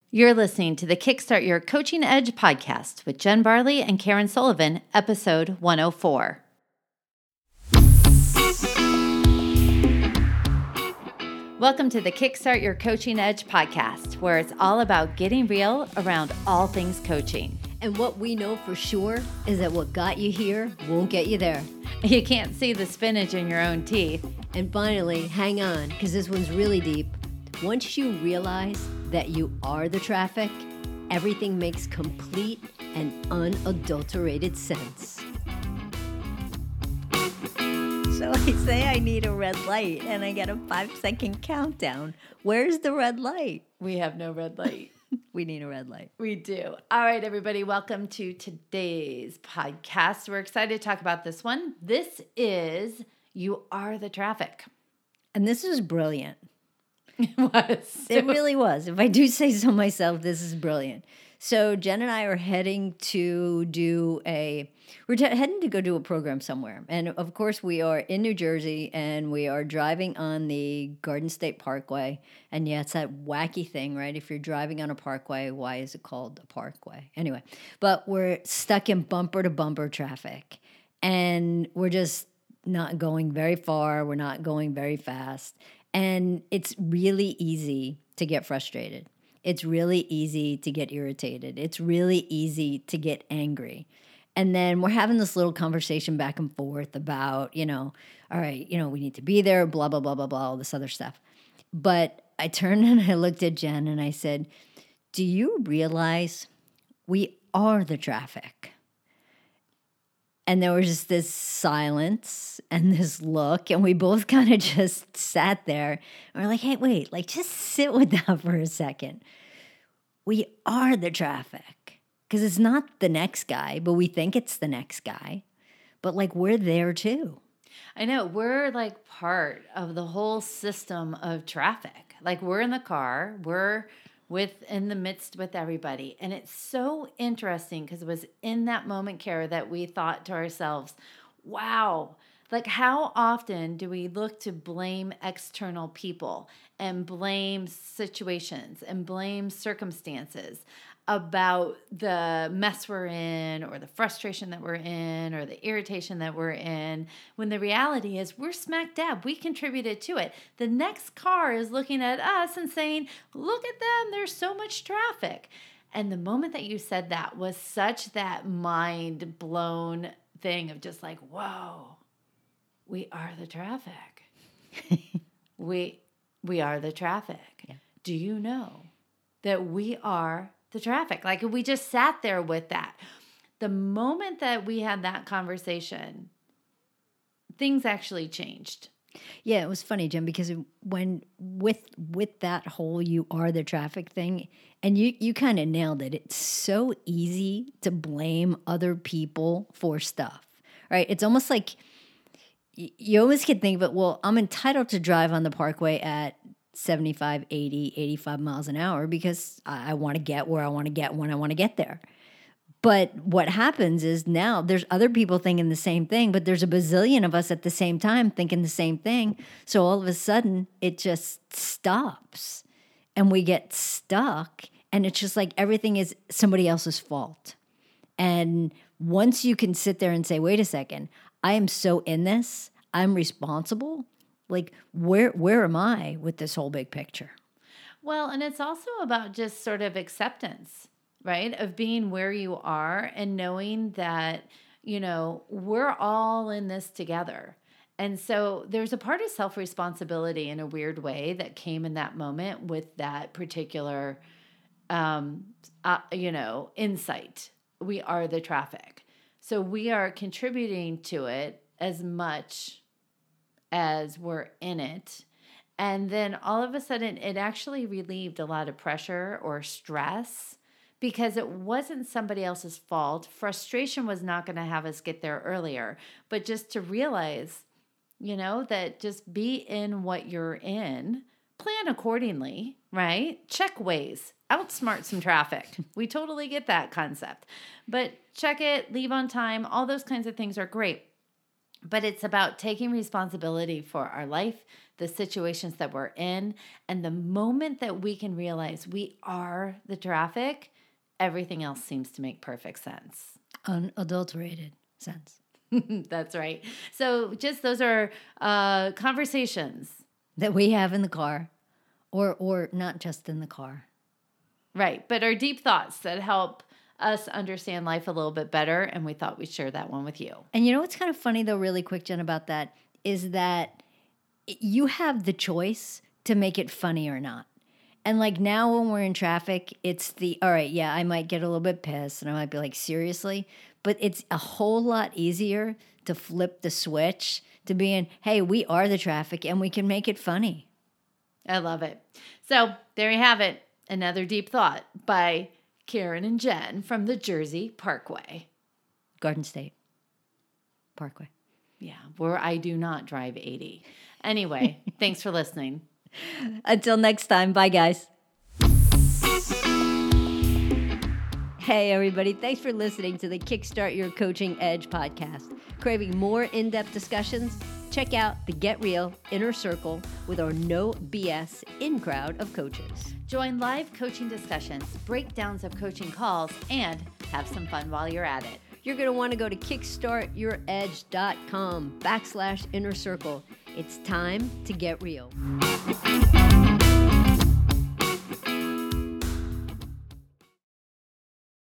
You're listening to the Kickstart Your Coaching Edge podcast with Jen Barley and Karen Sullivan, episode 104. Welcome to the Kickstart Your Coaching Edge podcast, where it's all about getting real around all things coaching. And what we know for sure is that what got you here won't get you there. You can't see the spinach in your own teeth. And finally, hang on, because this one's really deep. Once you realize that you are the traffic, everything makes complete and unadulterated sense. So I say I need a red light, and I get a 5-second countdown. Where's the red light? We have no red light. We need a red light. We do. All right, everybody, welcome to today's podcast. We're excited to talk about this one. This is You Are the Traffic. And this is brilliant. It was. It really was. If I do say so myself, this is brilliant. So Jen and I are heading to heading to go do a program somewhere. And of course we are in New Jersey and we are driving on the Garden State Parkway. And yeah, it's that wacky thing, right? If you're driving on a parkway, why is it called a parkway? Anyway, but we're stuck in bumper to bumper traffic and we're just not going very far. We're not going very fast. And it's really easy to get frustrated. It's really easy to get irritated. It's really easy to get angry. And then we're having this little conversation back and forth about, all right, we need to be there, blah, blah, blah, blah, blah, all this other stuff. But I turned and I looked at Jen and I said, do you realize we are the traffic? And there was just this silence and this look, and we both kind of just sat there. And we're like, hey, wait, just sit with that for a second. We are the traffic. Because it's not the next guy, but we think it's the next guy. But we're there too. I know. We're part of the whole system of traffic. We're in the car. We're in the midst with everybody. And it's so interesting because it was in that moment, Kara, that we thought to ourselves, wow, how often do we look to blame external people and blame situations and blame circumstances about the mess we're in or the frustration that we're in or the irritation that we're in, when the reality is we're smack dab. We contributed to it. The next car is looking at us and saying, look at them, there's so much traffic. And the moment that you said that was such that mind blown thing of just whoa, we are the traffic. we are the traffic. Yeah. Do you know that we are the traffic? We just sat there with that. The moment that we had that conversation, things actually changed. Yeah, it was funny, Jen, because when with that whole you are the traffic thing, and you kind of nailed it. It's so easy to blame other people for stuff, right? It's almost like you almost can think of it, well, I'm entitled to drive on the parkway at 75, 80, 85 miles an hour because I want to get where I want to get when I want to get there. But what happens is now there's other people thinking the same thing, but there's a bazillion of us at the same time thinking the same thing. So all of a sudden it just stops and we get stuck and it's just everything is somebody else's fault. And once you can sit there and say, wait a second, I am so in this, I'm responsible. Where am I with this whole big picture? Well, and it's also about just sort of acceptance, right? Of being where you are and knowing that, we're all in this together. And so there's a part of self-responsibility in a weird way that came in that moment with that particular, insight. We are the traffic. So we are contributing to it as much as we're in it. And then all of a sudden, it actually relieved a lot of pressure or stress because it wasn't somebody else's fault. Frustration was not going to have us get there earlier, but just to realize, that just be in what you're in, plan accordingly, right? Check ways, outsmart some traffic. We totally get that concept, but check it, leave on time. All those kinds of things are great. But it's about taking responsibility for our life, the situations that we're in. And the moment that we can realize we are the traffic, everything else seems to make perfect sense. Unadulterated sense. That's right. So just those are conversations that we have in the car, or not just in the car. Right. But are deep thoughts that help us understand life a little bit better. And we thought we'd share that one with you. And you know what's kind of funny, though, really quick, Jen, about that is that you have the choice to make it funny or not. And like now when we're in traffic, it's all right, yeah, I might get a little bit pissed and I might be like, seriously? But it's a whole lot easier to flip the switch to being, hey, we are the traffic and we can make it funny. I love it. So there you have it. Another deep thought by Karen and Jen from the Jersey Parkway. Garden State Parkway. Yeah, where I do not drive 80. Anyway, thanks for listening. Until next time. Bye, guys. Hey, everybody. Thanks for listening to the Kickstart Your Coaching Edge podcast. Craving more in-depth discussions? Check out the Get Real Inner Circle with our no BS in-crowd of coaches. Join live coaching discussions, breakdowns of coaching calls, and have some fun while you're at it. You're going to want to go to kickstartyouredge.com/inner circle. It's time to get real.